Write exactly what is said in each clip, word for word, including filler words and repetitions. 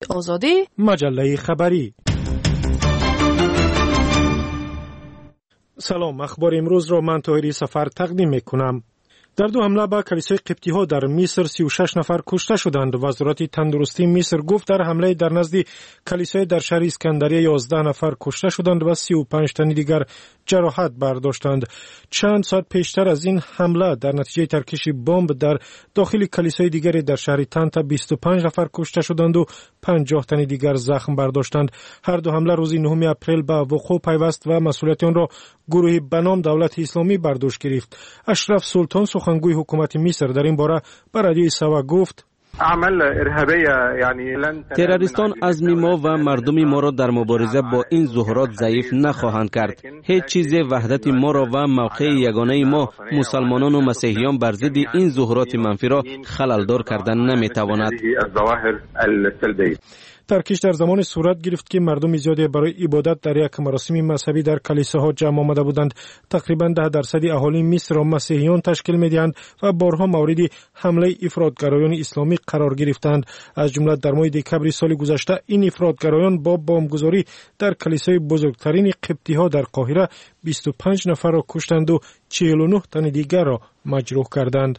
آزادی، مجله خبری. سلام، اخبار امروز را من طاهری سفر تقدیم میکنم. در دو حمله به کلیسای قبطی ها در مصر سی و شش نفر کشته شدند. وزارت تندرستی مصر گفت در حمله در نزد کلیسای در شهر اسکندریه یازده نفر کشته شدند و سی و پنج تن دیگر جراحت برداشتند. چند ساعت پیشتر از این حمله در نتیجه ترکش بمب در داخل کلیسای دیگری در شهر طنطا بیست و پنج نفر کشته شدند و پنجاه تن دیگر زخم برداشتند. هر دو حمله روز نهم اپریل به وقوع پیوست و مسئولیت آن را گروهی به نام دولت اسلامی برداشت گرفت. اشرف سلطان سخنگوی حکومت مصر در این باره به رادیو سوا گفت: تروریستان عزم ما و مردم ما را در مبارزه با این ظهورات ضعیف نخواهند کرد. هیچ چیز وحدت ما را و موقع یگانه ما مسلمانان و مسیحیان بر ضد این ظهورات منفی را خللدار کردن نمیتواند. ترکش در زمان صورت گرفت که مردم زیادی برای عبادت در یک مراسم مذهبی در کلیساها جمع آمده بودند. تقریبا ده درصد اهالی مصر را مسیحیان تشکیل می‌دهند و بارها مورد حمله افراطگرایان اسلامی قرار گرفتند. از جمله در ماه دکمبر سال گذشته این افراطگرایان با بمبگذاری در کلیسای بزرگترین قبطی‌ها در قاهره بیست و پنج نفر را کشتند و چهل و نه تن دیگر را مجروح کردند.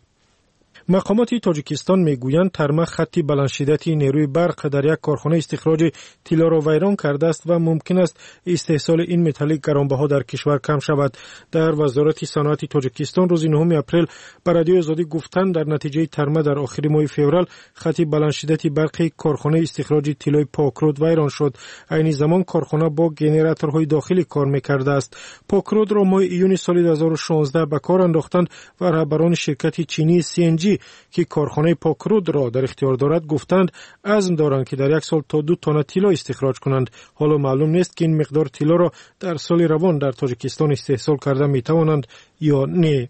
مقامات تاجیکستان میگویند ترمه خطی بلند شدتی نیروی برق در یک کارخانه استخراج طلا را ویران کرده است و ممکن است استحصال این متل گرانبها در کشور کم شود. در وزارت صنعت تاجیکستان روز نهم اپریل به رادیو آزادی گفتند در نتیجه ترمه در آخر ماه فوریه خطی بلند شدتی برقی کارخانه استخراج طلای پاکرود ویران شد. عین زمان کارخانه با ژنراتورهای داخلی کار میکرده است. پاکرود را ماه ایون سال دو هزار و شانزده به کار انداختند و رهبران شرکت چینی سی ان جی که کارخانه پاکرود را در اختیار دارد گفتند عزم دارند که در یک سال تا دو تن طلا استخراج کنند. حالا معلوم نیست که این مقدار طلا را در سال روان در تاجیکستان استحصال کرده می توانند یا نه.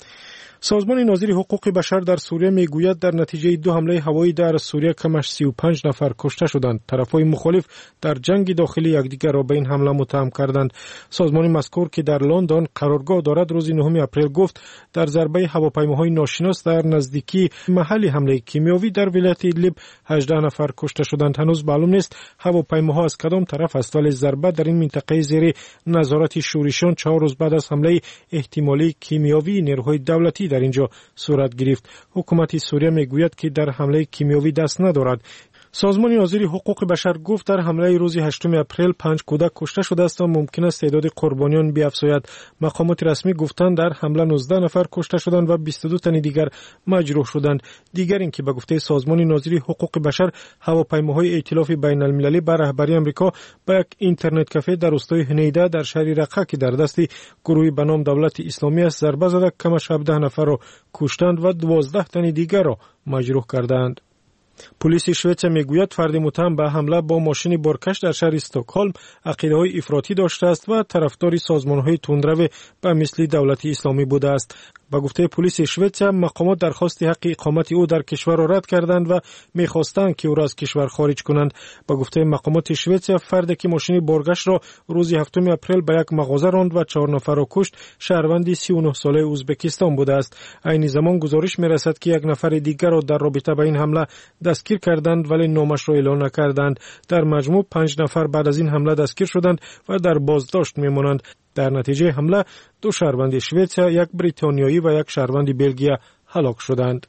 سازمان ناظر حقوق بشر در سوریه میگوید در نتیجه دو حمله هوایی در سوریه کمش سی و پنج نفر کشته شدند. طرفهای مخالف در جنگ داخلی یکدیگر را به این حمله متهم کردند. سازمان مذکور که در لندن قرارگاه دارد روز نهم اپریل گفت در ضربه هواپیماهای ناشناس در نزدیکی محل حمله کیمیاوی در ولایت ایدلب هجده نفر کشته شدند. هنوز معلوم نیست هواپیماها از کدام طرف است، ولی ضربه در این منطقه زیر نظارت شورشیان چهار روز بعد از حمله احتمالی کیمیاوی نیروهای دولتی در اینجا صورت گرفت. حکومت سوریه میگوید که در حمله کیمیاوی دست ندارد. سازمان ناظر حقوق بشر گفت در حمله روز هشتم اپریل پنج کودک کشته شده است و ممکن است تعداد قربانیان بیفزاید. مقامات رسمی گفتند در حمله نوزده نفر کشته شدند و بیست و دو تن دیگر مجروح شدند. دیگر اینکه به گفته سازمان ناظر حقوق بشر هواپیماهای ائتلاف بین المللی به رهبری آمریکا به یک اینترنت کافه در روستای هنیده در شهر رقه که در دست گروهی به نام دولت اسلامی است ضربه زده کمش هفده نفر را کشتند و دوازده تن دیگر را مجروح کردند. پلیس شوئد میگوید فرد متهم به حمله با ماشین بارکش در شهر استکهلم عقیده‌های افراطی داشته است و طرفدار سازمان‌های تندرو به مثل دولت اسلامی بوده است. با گفته پلیس شوئد مقامات درخواست حق اقامت او در کشور را رد کردند و می‌خواستند که او را از کشور خارج کنند. با گفته مقامات شوئد فردی که ماشین بارگشت را روز هفتم اپریل به یک مغازه راند و چهار نفر را کشت شهروند سی و نه ساله ازبکستان بوده است. عین زمان گزارش می‌رسد که یک نفر دیگر را در رابطه با این حمله دستگیر کردند ولی نامش را اعلام نکردند. در مجموع پنج نفر بعد از این حمله دستگیر شدند و در بازداشت می‌مانند. در نتیجه حمله دو شهروند شوئد، یک بریتانیایی و یک شهروند بلژیک هلاک شدند.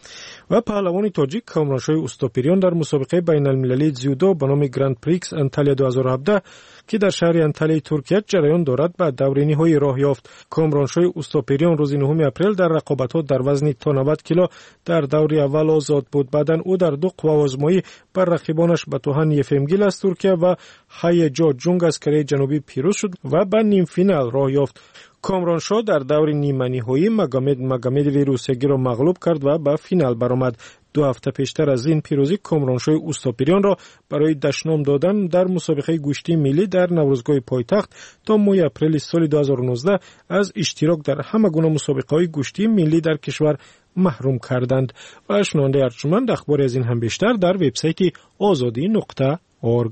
و پهلوان تاجیک کامرانشاه اوستاپیریان در مسابقه بین المللی جودو به نام گراند پریکس انتالیا دو هزار و هفده که در شهر انتالیا ترکیه جریان دارد به دور نهایی راه یافت. کامرانشاه اوستاپیریان روز نهم اپریل در رقابت‌ها در وزن تا نود کیلو در دور اول آزاد بود. بعداً او در دو قوا آزمایی بر رقیبانش باتوهان یفمگیل از ترکیه و هایجا جونگ از کره جنوبی پیروز شد و به نیم فینال راه یافت. کامرانشاه در دور نیمه نهایی مگامد مگامدوی روسیگی را مغلوب کرد و به فینال برآمد. دو هفته پیشتر از این پیروزی کامرانشاه اوستاپیریان را برای دشنام دادن در مسابقه گوشتی ملی در نوروزگاه پایتخت تا ماه اپریل سال دو هزار و نوزده از اشتراک در همه گونه مسابقه‌های گوشتی ملی در کشور محروم کردند. و شنونده ارجمند اخبار از این هم بیشتر در وبسایت آزادی نقطه اورگ.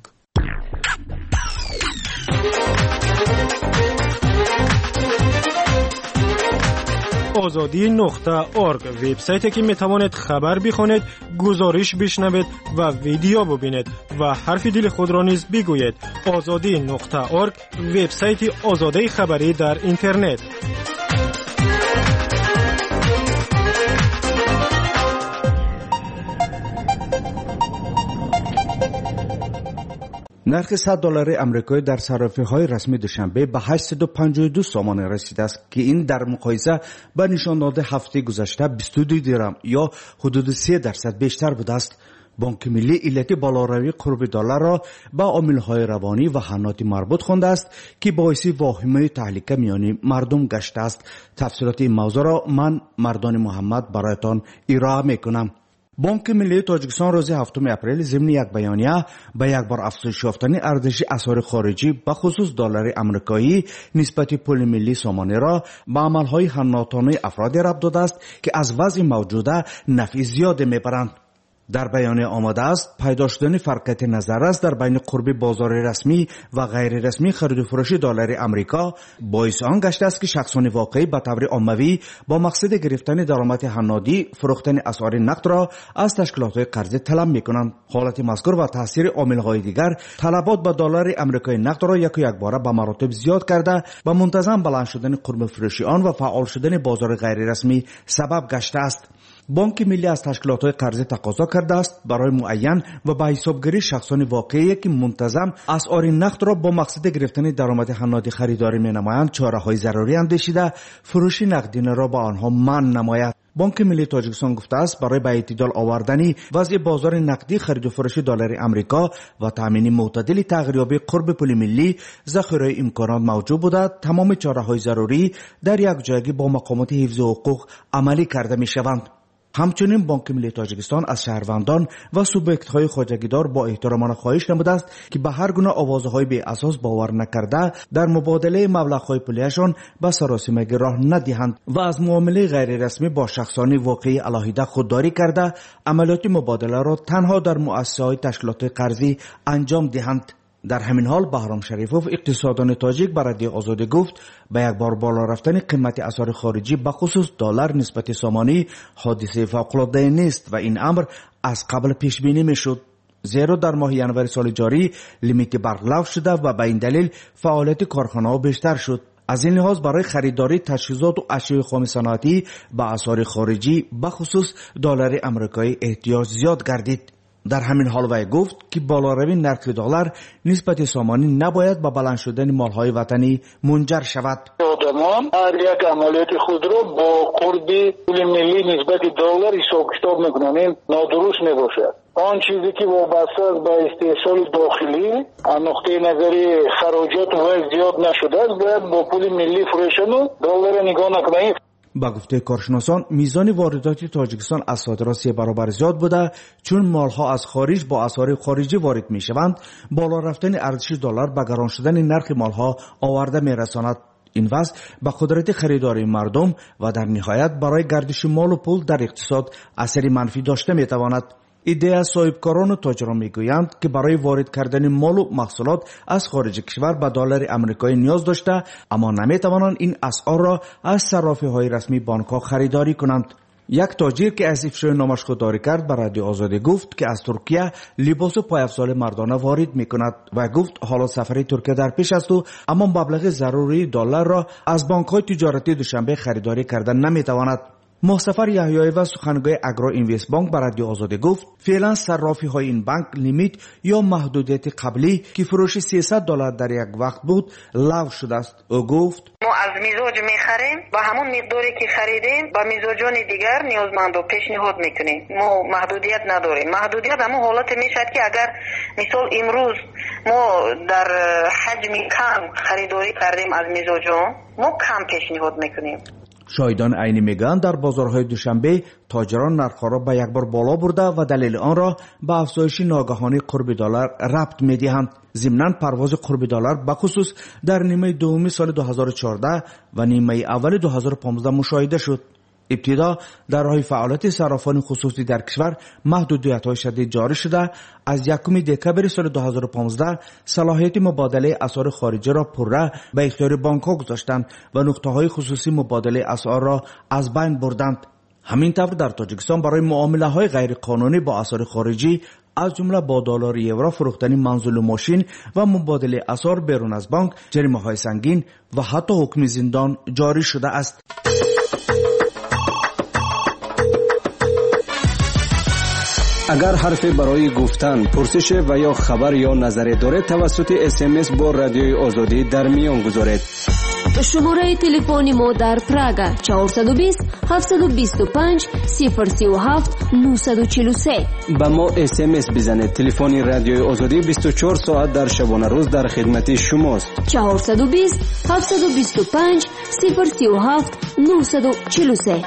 آزادی نقطه اورگ وبسایتی که میتوانید خبر بخونید، گزارش بشنوید و ویدیو ببینید و حرف دل خود را نیز بگویید. آزادی نقطه اورگ وبسایت آزادی خبری در اینترنت. نرخ صد دلار آمریکایی در صرافی‌های رسمی دوشنبه به هشتصد و پنجاه و دو سوم رسیده است که این در مقایسه با نشان داده هفته گذشته بیست و دو درم یا حدود سه درصد بیشتر بوده است. بانک ملی علت بالاروی قرب دلار را با عامل‌های روانی و حناتی مربوط خوانده است که باعث واهمه تهلکه میان مردم گشته است. تفصیلات این موضوع را من مردان محمد برایتان ارائه میکنم. بانک ملی تاجیکستان روز هفتم اپریل ضمن یک بیانیه به یک بار افزایش یافتن ارزش اسعار خارجی به خصوص دلار آمریکایی نسبت پول ملی سامانه را به عملهای حناطانه افرادی ربط داده است که از وضع موجوده نفع زیاد میبرند. در بیانیه آمده است پیدا شدن فرقیت نظر است در بین قرب بازار رسمی و غیر رسمی خرید و فروش دلار آمریکا باعث آن گشته است که شخصان واقعی به طور عمومی با مقصد گرفتن درآمد حنادی فروختن اسعار نقد را از تشکیلات قرضه طلب میکنند. حالت مذکور و تاثیر عامل‌های دیگر طلبات به دلار آمریکایی نقد را یک و یک باره به مراتب زیاد کرده و منتظم بلند شدن قرب فروشی آن و فعال شدن بازار غیر رسمی سبب گشته است. بانک ملی از تشکیلات قرضه تقاضا کرده است برای معین و به حسابگیری شخصان واقعی که منتظم اسعار نقد را با مقصد گرفتن درآمد حنادی خریداری می‌نمایند چاره‌های ضروری اندیشیده فروش نقدینه را به آنها منع نماید. بانک ملی تاجیکستان گفته است برای به اعتدال آوردن وضع بازار نقدی خرید و فروش دلار آمریکا و تامین معتدل تغییریابی قرب پول ملی ذخیره امکانات موجود بوده تمام چاره‌های ضروری در یک جایگی با مقامات حفظ حقوق عملی کرده می‌شوند. همچنین بانک ملی تاجیکستان از شهروندان و سوبیکت‌های خواجگیدار با احترامانه خواهش نموده است که به هر گونه آوازهای بی اساس باور نکرده در مبادله مبلغ‌های پولیشان به سراسیمگی راه ندهند و از معامله غیر رسمی با شخصان واقعی علیحده خودداری کرده عملیات مبادله را تنها در مؤسسه‌های تشکیلات قرضی انجام دهند. در همین حال بهرام شریفوف اقتصاددان تاجیک به رادیو آزادی گفت به یک بار بالا رفتن قیمت اسعار خارجی به خصوص دلار نسبت سامانی حادثه فوق‌العاده نیست و این امر از قبل پیش بینی میشد، زیرا در ماه ژانویه سال جاری لیمیت برق لغو شده و به این دلیل فعالیت کارخانه‌ها بیشتر شد. از این لحاظ برای خریداری تجهیزات و اشیاء خام صنعتی به اسعار خارجی به خصوص دلار آمریکایی احتیاج زیاد گردید. در همین حال وی گفت که بالاروی نرخ دلار نسبت سامانی نباید به بلند شدن مالهای وطنی منجر شود. آدمان هر یک عملیات خود را با قرب پول ملی نسبت دلار حساب کتاب میکنند. این نادرست میباشد. آن چیزی که وابسته است به استحصال داخلی از نقطه نظری خراجات و زیاد نشده است باید با پول ملی فروشن و دلار نگاه نکنید. با گفته کارشناسان میزان واردات تاجیکستان از صادرات سه برابر زیاد بوده چون مالها از خارج با اسعار خارجی وارد میشوند. بالا رفتن ارزش دلار به گران شدن نرخ مالها آورده میرساند. این وضع به قدرت خریداری مردم و در نهایت برای گردش مال و پول در اقتصاد اثری منفی داشته میتواند. ایده از صاحبکاران و تاجران میگویند که برای وارد کردن مال و محصولات از خارج کشور به دلار آمریکایی نیاز داشته اما نمیتوانند این اسعار را از صرافی‌های رسمی بانک‌ها خریداری کنند. یک تاجر که از افشای نامش خودداری کرد به رادیو آزادی گفت که از ترکیه لباس و پایافزال مردانه وارد میکند و گفت حالا سفر ترکیه در پیش است و اما مبلغ ضروری دلار را از بانک‌های تجارتی دوشنبه خریداری کردن نمیتواند. مصطفی یحیایی و سخنگوی اگرو اینوست بانک به رادیو آزادی گفت فعلا صرافی های این بانک لیمیت یا محدودیت قبلی که فروش سیصد دلار در یک وقت بود لغو شده است. او گفت ما از میزاج میخریم با همون مقداری که خریدیم با میزاجان دیگر نیازمند و پیشنهاد میکنیم. ما محدودیت نداریم. محدودیت همون حالت میشد که اگر مثال امروز ما در حجم کم خریداری کردیم از میزاجان ما کم پیشنهاد میکنیم. شاهدان عینی میگویند در بازارهای دوشنبه تاجران نرخ‌ها را به یک بار بالا برده و دلیل آن را به افزایش ناگهانی قرب دلار ربط میدهند. ضمناً پرواز قرب دلار به خصوص در نیمه دوم سال دو هزار و چهارده و نیمه اول دو هزار و پانزده مشاهده شد. ابتدا در راه فعالیت صرافان خصوصی در کشور محدودیت‌های شدید جاری شده. از یکم دکمبر سال دو هزار و پانزده صلاحیت مبادله اسعار خارجی را پرره به اختیار بانک‌ها گذاشتند و نقطه‌های خصوصی مبادله اسعار را از بین بردند. همین طور در تاجیکستان برای معامله‌های غیر قانونی با اسعار خارجی از جمله با دلار یورو فروختن منزل و ماشین و مبادله اسعار بیرون از بانک جریمه‌های سنگین و حتی حکم زندان جاری شده است. اگر حرفی برای گفتن، پرسش و یا خبر یا نظری دارید توسط اس ام اس با رادیوی آزادی در میان گذارید. شماره تلفنی ما در پراگ چهارصد و بیست هفتصد و بیست و پنج صفر سی و هفت نهصد و چهل و سه. با ما اس ام اس بزنید. تلفن رادیوی آزادی بیست و چهار ساعت در شبانه روز در خدمت شماست. چهارصد و بیست هفتصد و بیست و پنج صفر سی و هفت نهصد و چهل و سه.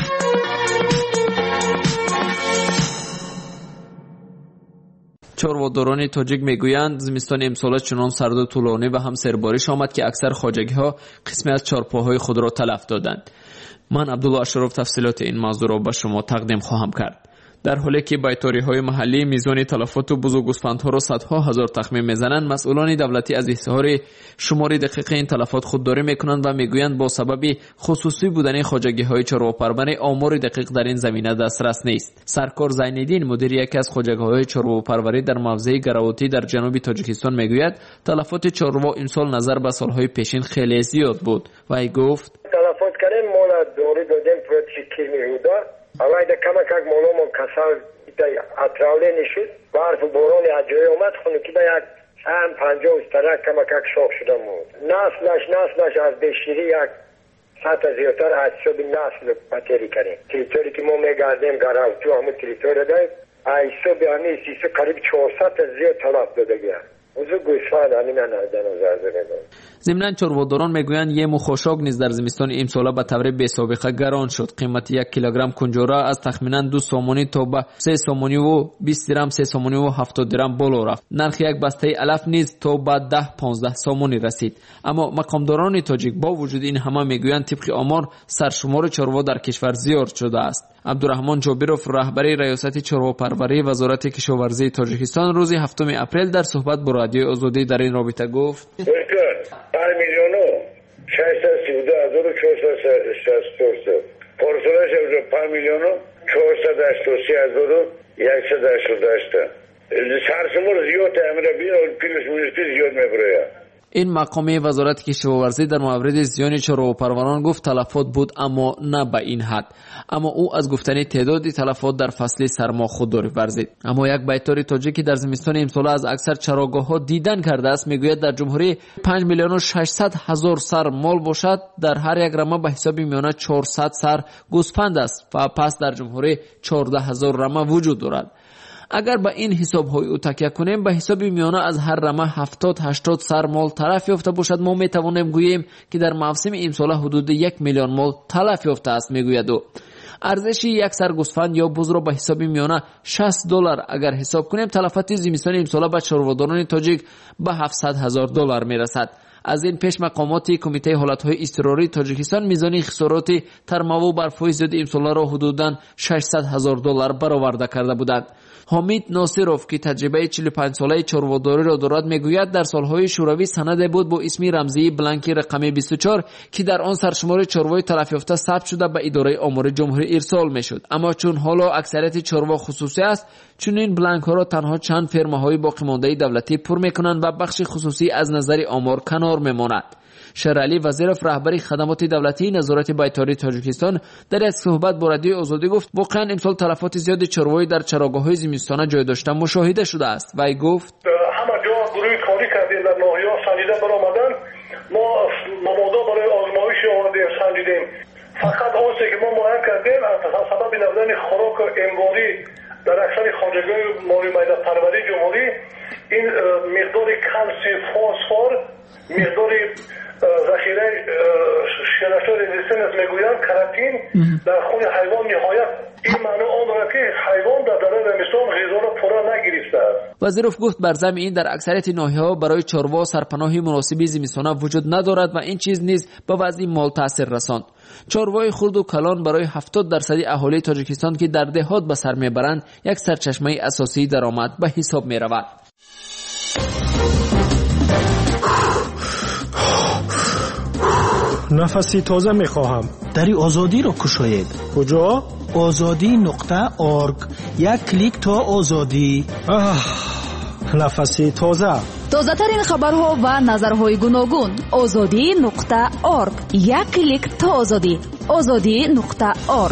چاره‌داران تاجیک میگویند زمستان امسال چنان سرد و طولانی و هم سربارش آمد که اکثر خواجگی‌ها قسمی از چارپاهای خود را تلف دادند. من عبدالله اشرف تفصیلات این موضوع را به شما تقدیم خواهم کرد. در حالی که بیطاری‌های محلی میزان تلفات و بزرگ گوسفندها را صدها هزار تخمین میزنند، مسئولان دولتی از اظهار شمار دقیق این تلفات خودداری میکنند و میگویند با سبب خصوصی بودن خواجگی‌های چارواپرور آمار دقیق در این زمینه دسترس نیست. سرکار زین‌الدین مدیر یکی از خواجگی‌های چارواپروری در موضع گراوتی در جنوب تاجیکستان میگوید تلفات چاروا این سال نظر به سالهای پیشین خیلی زیاد بود و ای گفت تلفات کردن مولا دوری دادن پروتشکی میودا اما ایده کمک اگ مولومون کسال اطراوله نشد برف و باران عجایی اومد خونه که به یک هم پنجاه استرک کمک اگ شاق شدن بود. نسلش نسلش از بشیری یک سطح زیادتر از شد نسل پتری کنیم. تریتوری که ما میگردیم گراوتو همون تریتوری داریم ایسا به همین سیسو قریب چهارصد زیاد تلف داده گرد. ضمناً چاره‌داران میگویند یه مخاشاک نیز در زمستان امسال به طور بی سابقه گران شد. قیمت یک کیلوگرم کنجوره از تخمیناً دو سومانی تا به سه سومانی و بیست درم، سه سومانی و هفتاد درم بالا رفت. نرخ یک بسته علف نیز تا به ده پانزده سومانی رسید. اما مقامداران تاجیک با وجود این همه میگویند طبق آمار سرشمار چاروا در کشور زیاد شده است. عبدالرحمن جابیروف رهبر ریاست چارواپروری وزارت کشاورزی تاجیکستان روز هفتم اپریل در صحبت با رادیو آزادی در این رابطه گفت: پنج میلیون و ششصد و سی و دو هزار و چهارصد و شصت و چهار پرسولش پنج میلیون و چهارصد و هشتاد و سه هزار و صد و هشتاد و هشت. سرشمار زیاد امر بین و پیلش منیستی زیاد میبره. این مقام وزارت کشاورزی در مورد زیان چارواپروران گفت تلفات بود اما نه به این حد. اما او از گفتن تعداد تلفات در فصل سرما خودداری ورزید. اما یک بیطار تاجیکی در زمستان امسال از اکثر چراگاه‌ها دیدن کرده است میگوید در جمهوری پنج میلیون و ششصد هزار سر مال باشد، در هر یک رمه به حساب میانه چهارصد سر گوسفند است و پس در جمهوری چهارده هزار رمه وجود دارد. اگر به این حساب های او تکیه کنیم به حساب میانه از هر رمه هفتاد هشتاد سر مال تلف یافته باشد، ما می توانیم گوییم که در موسم امسال حدود یک میلیون مال تلف یافته است. میگوید او ارزش یک سر گوسفند یا بز را به حساب میانه شصت دلار اگر حساب کنیم تلفات زمستان امسال به چاره‌داران تاجیک به هفتصد هزار دلار میرسد. از این پیش مقامات کمیته حالتهای اضطراری تاجیکستان میزان خسارات ترمه و برف‌های زیاد امسال را حدوداً ششصد هزار دلار برآورده کرده بودند. حمید ناصروف که تجربه چهل و پنج ساله چاره‌داری را دارد میگوید در سالهای شوروی سند بود با اسم رمزی بلانک رقم بیست و چهار که در آن سرشمار چاروای تلف یافته ثبت شده به اداره آمار جمهوری ارسال میشد. اما چون حالا اکثریت چاروا خصوصی است، چون این بلانک ها را تنها چند فرماهای باقی مانده دولتی پر میکنند و بخش خصوصی از نظر آمار کنار میماند. شرعلی وزیرف رهبر خدمات دولتی نظارت بیطاری تاجیکستان در یک صحبت با رادیو آزادی گفت واقعا امسال تلفات زیاد چاروایی در چراگاه‌های زمستانه جای داشتن مشاهده شده است و ای گفت همه جا گروه کاری کردیم در ناحیه‌ها سنجیده برآمدن. ما نمودا برای آزمایش آوردیم سنجیدیم. فقط آنچه که ما معاین کردیم از سبب نبودن خوراک انباری در اکثر خواجگی‌های مالی میده پروری جمهوری این مقدار کلسیم فسفر مقدار ذخیره شناسای زیستن میگویند کراتین در خون حیوان نهایت این معنی آن دارد که حیوان در دوران زمستان غذا را پورا نگرفته است. وزیروف گفت بر ضمن این در اکثریت ناحیه‌ها برای چاروا سرپناهی مناسبی زمستانه وجود ندارد و این چیز نیز به وضع مال تاثیر رساند. چاروای خرد و کلان برای هفتاد درصد اهالی تاجیکستان که در دهات به سر میبرند یک سرچشمه اساسی درآمد به حساب میرود. نفسی تازه میخواهم. دری آزادی را کشاید. کجا؟ آزادی نقطه آرگ. یک کلیک تا آزادی. آه، نفسی تازه. تازه ترین خبرها و نظرهای گوناگون. آزادی نقطه آرگ. یک کلیک تا آزادی. آزادی نقطه آرگ.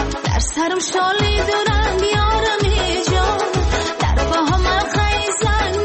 سرم شالی دورم بیارم ای جان در پاهم خیزن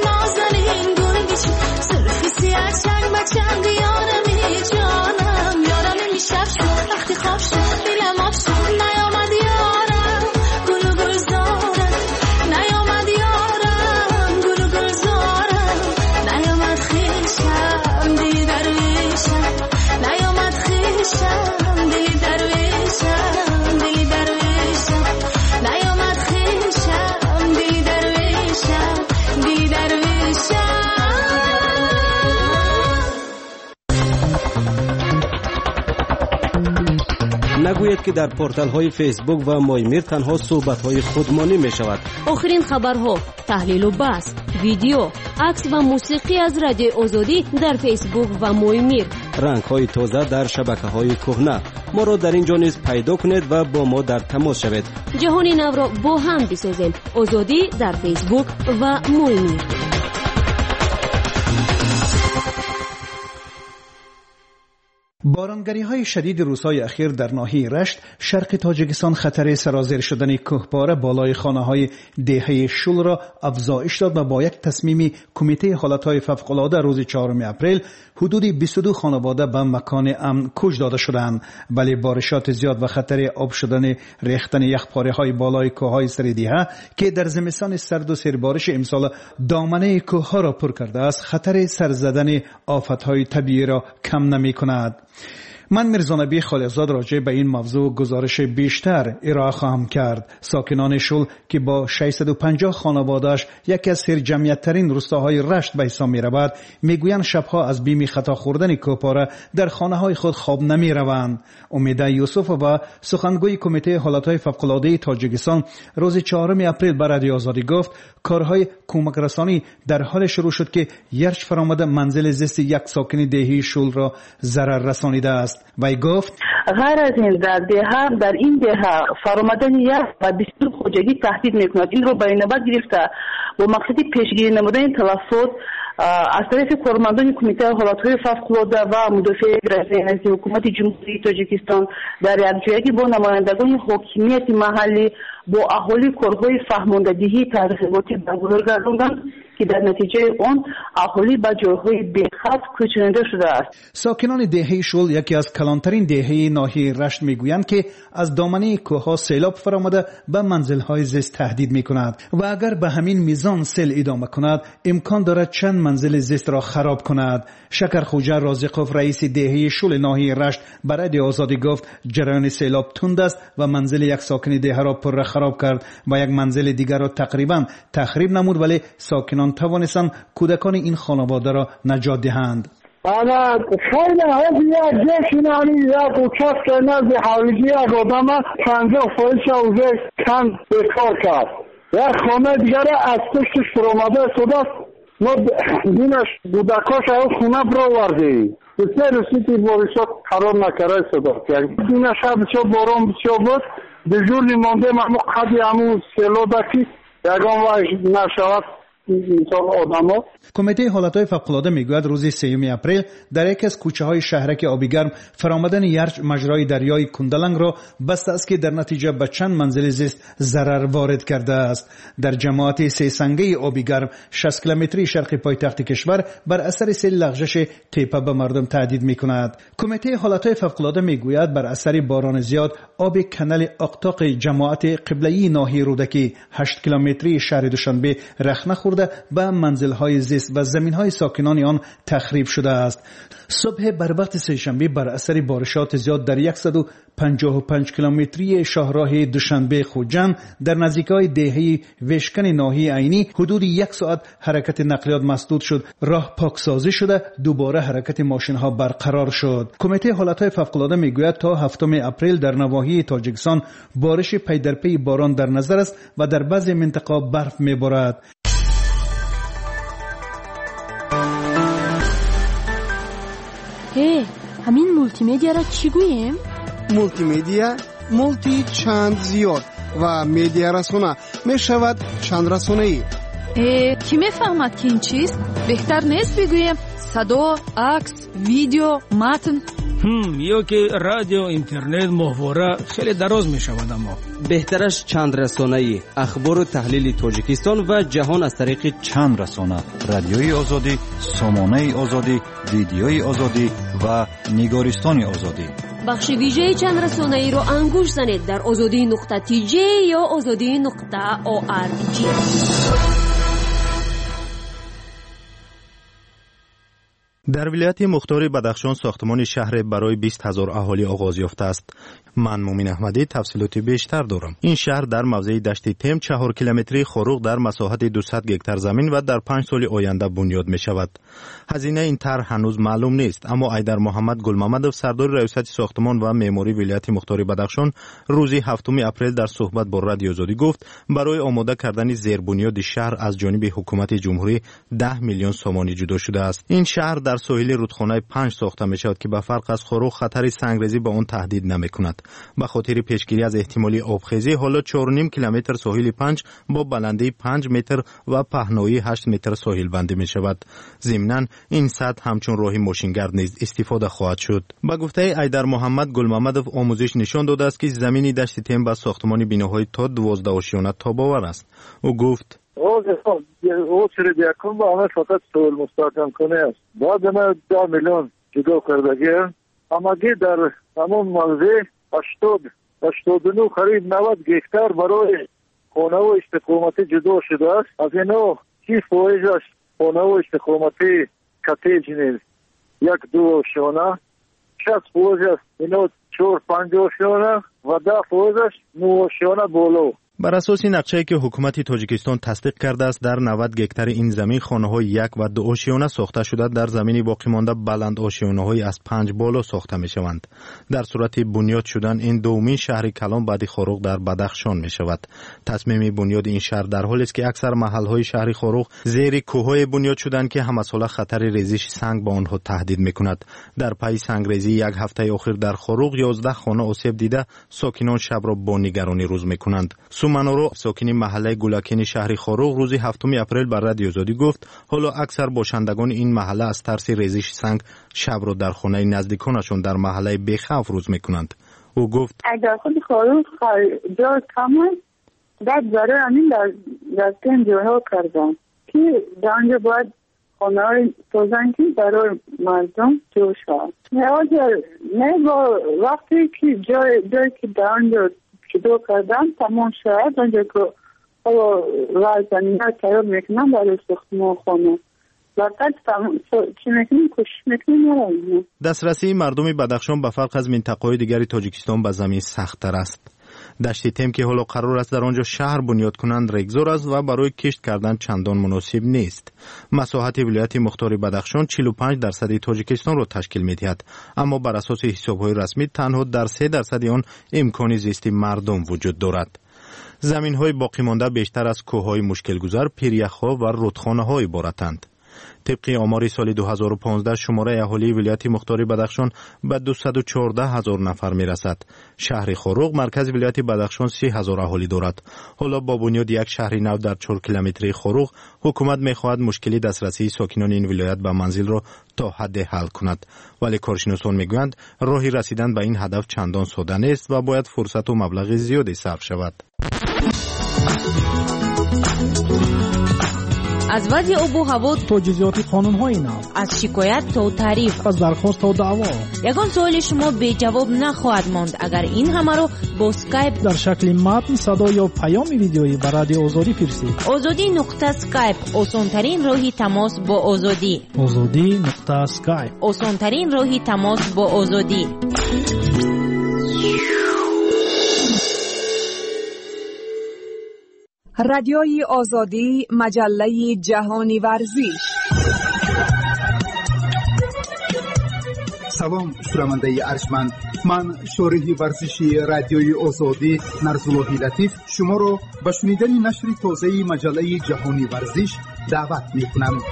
نگویید که در پورتال های فیسبوک و مایمیر تنها صحبت های خودمانی می شود. آخرین خبرها، تحلیل و بحث، ویدیو، عکس و موسیقی از رادیو آزادی در فیسبوک و مایمیر. رنگ های تازه در شبکه های کهنه. ما را در اینجا نیز پیدا کنید و با ما در تماس شوید. جهان نو را با هم بسازیم. آزادی در فیسبوک و مایمیر. بارانگری های شدید روزهای اخیر در ناحیه رشت شرق تاجیکستان خطر سرازیر شدن کوهپاره بالای خانه های دهه شول را افزایش داد و با یک تصمیم کمیته حالتهای فوق‌العاده روز چهارم اپریل حدود بیست و دو خانواده به مکان امن کوچ داده شدند. ولی بارشات زیاد و خطر آب شدن ریختن یخپاره های بالای کوههای سردیه که در زمستان سرد و سربارش امسال دامنه کوه ها را پر کرده است خطر سرزدن آفت های طبیعی را کم نمی کند. من میرزا نبی خالقزاد راجع به این موضوع گزارش بیشتر ارائه خواهم کرد. ساکنان شول که با ششصد و پنجاه خانواده‌اش یکی از سرجمعیت‌ترین روستاهای رشت به حساب می‌رود میگویند شبها از بیم خطا خوردن کوهپاره در خانه‌های خود خواب نمی‌روند. امیده یوسف و سخنگوی کمیته حالتهای فوق‌العاده تاجیکستان روز چهارم اپریل به رادیو آزادی گفت کارهای کمک رسانی در حال شروع شد که یرش فرآمده منزل زیست یک ساکن دهی شول را ضرر رسانیده است. وی گفت غیر از این در دهه در این دهه فرآمدن یخ و بسیار خوجگی تهدید میکند. این رو برای نوبت گرفته با مقصد پیشگیری نمودن تلفات از طرف کارمندان کمیته حالتهای فوق‌العاده و مدافع رسمی از حکومت جمهوری تاجیکستان در یکجایی با نمایندگان حاکمیت محلی با اهالی کارهای فهماندهی تحقیقاتی برگزار گرداندند که در نتیجه آن اهالی به جاهای بی‌خط کوچانده شده است. ساکنان دهه شول یکی از کلانترین دهه ناحیه رشت میگویند که از دامنه کوه‌ها سیلاب فرآمده به منزل‌های زیست تهدید می‌کند و اگر به همین میزان سیل ادامه کند امکان دارد چند منزل زیست را خراب کند. شکرخوجه رازقوف رئیس دهه شول ناحیه رشت برای آزادی گفت جریان سیلاب تند است و منزل یک ساکن دهه را پر خراب کرد و یک منزل دیگر را تقریبا تخریب نمود ولی ساکنان توانستند کودکان این خانواده را نجات دهند. انا خیلی هزینه جشنانی یا کوچک که نزد حالیگی یک آدم پنجاه فایل اوزه کم بکار کرد. یک خانه دیگر از پشتش فرامده شده است. ما دینش بودکاش از خونه برا وردیم. بسیار رسیدی بارشات قرار نکرده صدا کرد. دینش ها بسیار باران بسیار بود. به جوری مانده همون قدی همون سیلابکی یکان وایش نشود. کمیته حالتهای فوق‌العاده میگوید روز سوم اپریل در یکی از کوچه های شهرک آبیگرم فرآمدن یرچ مجرای دریای کندلنگ را بسته است که در نتیجه به چند منزل زیست ضرر وارد کرده است. در جماعت سه سنگه آبیگرم شصت کیلومتری شرق پایتخت کشور بر اثر سیل لغزش تپه به مردم تهدید میکند. کمیته حالتهای فوق‌العاده میگوید بر اثر باران زیاد آب کانال اقتاق جماعت قبله‌ای ناحیه رودکی هشت کیلومتری شهر دوشنبه رخنه خورده به منزل‌های زیست و زمین‌های ساکنان آن تخریب شده است. صبح بر وقت سه‌شنبه بر اثر بارشات زیاد در صد و پنجاه و پنج کیلومتری شاهراه دوشنبه خوجان در نزدیکی دهه وشکن ناحیه عینی حدود یک ساعت حرکت نقلیات مسدود شد. راه پاکسازی شده دوباره حرکت ماشین‌ها برقرار شد. کمیته حالتهای فوق‌العاده میگوید تا هفتم اپریل در نواحی تاجیکستان بارش پی در پی باران در نظر است و در بعضی مناطق برف میبارد. هی همین مولتی مدیا را چی گوییم؟ مولتی مدیا مولتی چند زیاد و مدیا رسانه می شود چند رسانه ای. کی می فهمد که این چیست؟ بهتر نیست بگوییم صدا، عکس، ویدیو، متن؟ هم یا که رادیو، اینترنت، محوره خیلی دراز می شود. اما بهترش چند رسانه‌ای اخبار و تحلیل تاجیکستان و جهان از طریق چند رسانه: رادیوی آزادی، سامانه آزادی، ویدیوی آزادی و نگارستان آزادی. بخش ویژه چند رسانه‌ای رو انگوش زنید در آزادی نقطه تی جی یا آزادی نقطه او آر جی. در ولایت مختار بدخشان ساختمان شهر برای بیست هزار اهالی آغاز یافته است. من مومین احمدی تفصیلات بیشتر دارم. این شهر در موضع دشت تم چهار کیلومتری خروق در مساحت دویست هکتار زمین و در پنج سال آینده بنیاد می شود. هزینه این طرح هنوز معلوم نیست، اما ایدر محمد گلمحمدov سردار ریاست ساختمان و معماری ولایت مختار بدخشان روز هفتم اپریل در صحبت با رادیو آزادی گفت برای آماده کردن زیربنیاد شهر از جانب حکومت جمهوری ده میلیون سومانی جدا شده است. این شهر در ساحل رودخانه پنج ساخته می شود که به فرق از خروق خطر سنگریزی به آن تهدید نمی کند. به خاطر پیشگیری از احتمالی آبخیزی حالا چهار و نیم کیلومتر ساحل پنج با بلندی پنج متر و پهنایی هشت متر ساحل بندی می شود. ضمناً این سطح همچون راه ماشینگرد نیز استفاده خواهد شد. با گفته ایدر محمد گلمحمدov آموزش نشان داده است که زمین دشت تم با ساختمان بیناهای تا دوازده آشیانه تاباور است. او گفت او چرا دیکن با همه فقط سوال مستحکم کنه است. بعد ما ده میلیون جدا کردگی همگی در همون موضع هشتاد هشتاد و نه قریب نود هکتار برای خانه و استقامتی جدا شده است. از اینو سی فایزش خانه و استقامتی کاتیج نیز یک دو آشیانه، شصت فایزش اینو چهار پنج آشیانه و ده فایزش نه آشیانه بالا. بر اساس نقشه‌ای که حکومت تاجیکستان تصدیق کرده است در نود هکتار این زمین خانه‌های یک و دو آشیانه ساخته شده، در زمین باقی مانده بلند آشیانه‌های از پنج بالا ساخته می‌شوند. در صورت بنیاد شدن این دومین شهر کلان بعد خروق در بدخشان می‌شود. تصمیم بنیاد این شهر در حالی است که اکثر محل‌های شهر خروق زیر کوه‌های بنیاد شدند که همساله خطر ریزش سنگ به آنها تهدید می‌کند. در پی سنگریزی یک هفته اخیر در خروق یازده خانه آسیب دیده، ساکنان شب را با نگرانی روز می‌کنند. منورو ساکن محله گلاکین شهر خروق روز هفتم اپریل بر رادیو آزادی گفت حالا اکثر باشندگان این محله از ترس ریزش سنگ شب را در خانه نزدیکانشان در محله بیخوف روز میکنند. او گفت اگر خود خروق جا کم داد برای همین در در تن جاها کردن که در آنجا باید خانه های سازن که برای مردم جوش ها نه با وقتی که جای جایی که در آنجا جدا کردن تمام شد اونجا که رای زمین ها تیار میکنن برای ساختمان خانه وقت چی میکنیم کشش میکنیم. دسترسی مردم بدخشان به فرق از منطقه‌های دیگری تاجیکستان به زمین سخت‌تر است. دشت تم که حالا قرار است در آنجا شهر بنیاد کنند ریگزار است و برای کشت کردن چندان مناسب نیست. مساحت ولایت مختار بدخشان چهل و پنج درصد تاجیکستان را تشکیل می‌دهد، اما بر اساس حساب‌های رسمی تنها در سه درصد آن امکان زیست مردم وجود دارد. زمین‌های باقی مانده بیشتر از کوه‌های مشکل‌گذار، پیریخ‌ها و رودخانه‌ها عبارتند. طبق آمار سال دو هزار و پانزده شماره اهالی ولایت مختار بدخشان به دویست و چهارده هزار نفر میرسد. شهر خروق مرکز ولایت بدخشان سی هزار اهالی دارد. حالا با بنیاد یک شهر نو در چهار کیلومتری خروق حکومت میخواهد مشکلی دسترسی ساکنان این ولایت به منزل را تا حد حل کند، ولی کارشناسان میگویند راهی رسیدن به این هدف چندان ساده نیست و باید فرصت و مبلغ زیادی صرف شود. از وضع آب و هوا تا جزئیات قانون‌های نو، از شکایت تا تعریف، از درخواست تا دعوا، یگان سوال شما بی جواب نخواهد ماند اگر این همه رو با اسکایپ در شکل متن، صدا یا پیام ویدیویی به رادیو آزادی فرستید. آزادی نقطه اسکایپ آسان‌ترین راهی تماس با آزادی. آزادی نقطه اسکایپ آسان‌ترین راهی تماس با آزادی. رادیوی آزادی، مجله جهانی ورزش. سلام شنونده ارجمند، من شارح ورزشی رادیوی آزادی نرزالله لطیف شما را به شنیدن نشر تازه مجله جهانی ورزش دعوت می‌کنم.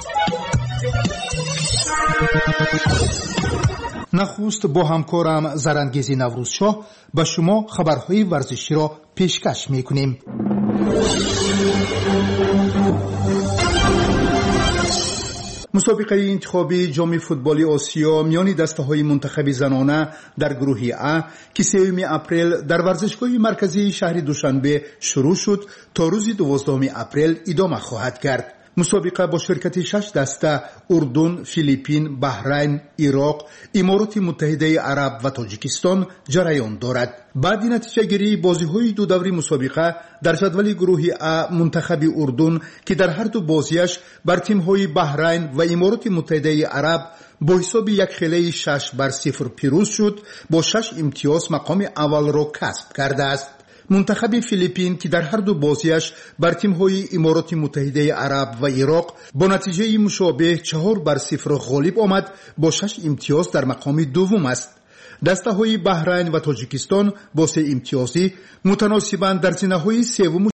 نخست با همکارم زرنگیزی نوروزشاه به شما خبرهای ورزشی را پیشکش می‌کنیم. مسابقه انتخابی جام فوتبال آسیا میان دسته‌های منتخب زنانه در گروه ا که سوم اپریل در ورزشگاه مرکزی شهر دوشنبه شروع شد تا روز دوازدهم اپریل ادامه خواهد کرد. مسابقه با شرکت شش دسته اردن، فیلیپین، بحرین، عراق، امارات متحده عرب و تاجیکستان جریان دارد. بعد نتیجه گیری بازی های دو دوری مسابقه در جدول گروه ا منتخب اردن که در هر دو بازیش بر تیم های بحرین و امارات متحده عرب با حساب یک خیلی شش بر صفر پیروز شد، با شش امتیاز مقام اول را کسب کرده است. منتخب فیلیپین که در هر دو بازیش بر تیم‌های امارات متحده عرب و عراق با نتیجه مشابه چهار بر صفر غالب آمد، با شش امتیاز در مقام دوم است. دسته های بحرین و تاجیکستان با سه امتیازی متناسباً در زینه‌های سوم